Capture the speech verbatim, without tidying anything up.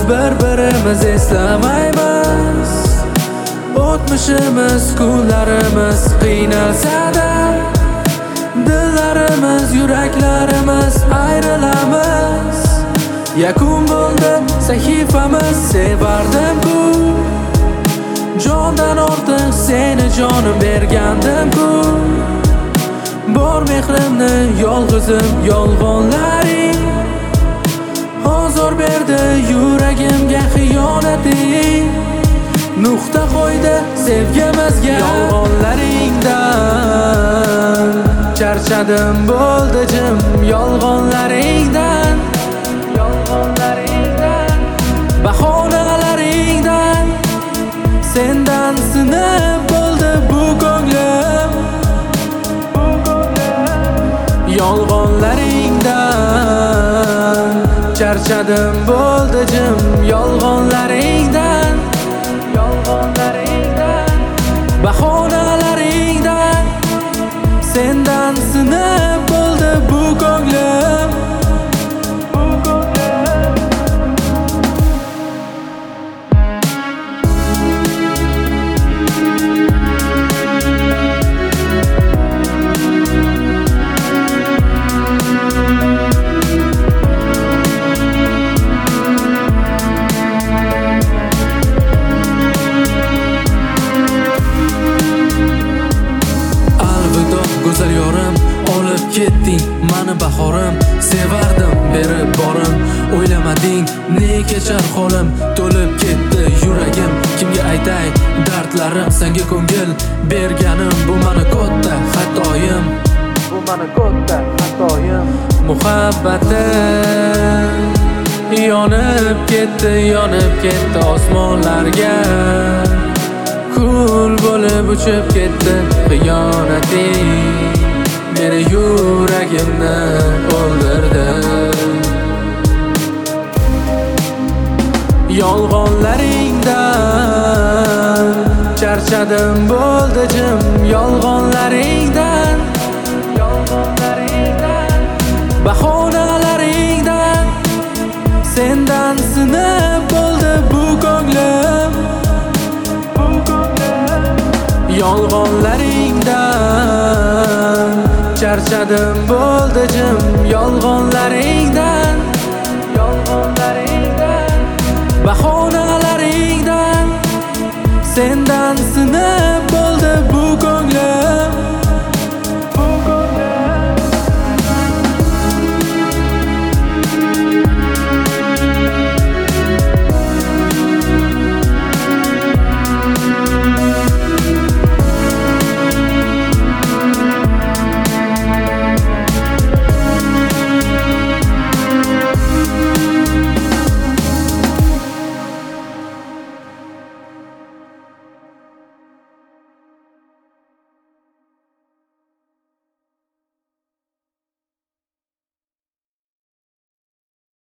bir-birimiz eslamaymiz. O'tmishimiz, kunlarimiz qiynalsa-da, dillarimiz, yuraklarimiz ayrilamiz. Yakun bo'ldi sahifamiz, sevardim-ku, jondan ortiq seni jonim bergandim-ku. Bor mehrimni yolg'izim yolg'onlaring hozir berdi yuragimga xiyonating. Nuqta qo'ydi sevgimizga. Yolg'onlaringdan charchadim, bo'ldi jim yolg'onlaringdan. Yolg'onlaringdan, bahonalaringdan, sendan sinib bo'ldi bu ko'nglim. Yolg'onlaringdan charchadim, bo'ldi jim yolg'onlaringdan. Yolg'onlaringdan, bahonalaringdan, sendan sinib bo'ldi bu ko'nglim. Go'zal yorim, olib ketding mani bahorim. Sevardim berib borim, o'ylamading ne kechar holim. To'lib ketdi yuragim, kimga aytay dardlarim. Senga ko'ngil berganim bu mani katta xatoyim. Bu mani katta xatoyim. Muhabbatim yonib ketdi, yonib ketdi osmonlarga. Kul bo'lib uchib ketdi xiyonating. Meni yuragimni o'ldirdi. Yolg'onlaringdan charchadim, bo'ldi jim yolg'onlaringdan. Yolg'onlaringdan, bahonalaringdan, sendan sinib bo'ldi bu ko'nglim. Yolg'onlaringdan charchadim, bo'ldi jim yolg'onlaringdan.